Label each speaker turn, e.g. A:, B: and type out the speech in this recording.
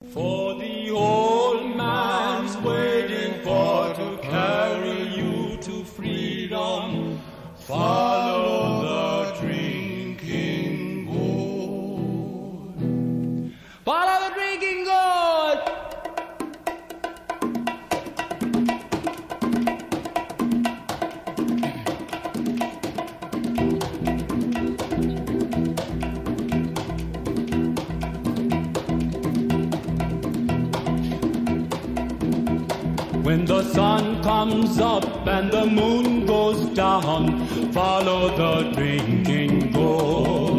A: For the old man's waiting for to carry you to freedom. Follow the drinking gourd. Follow the drinking gourd. When the sun comes up and the moon goes down, follow the drinking gourd.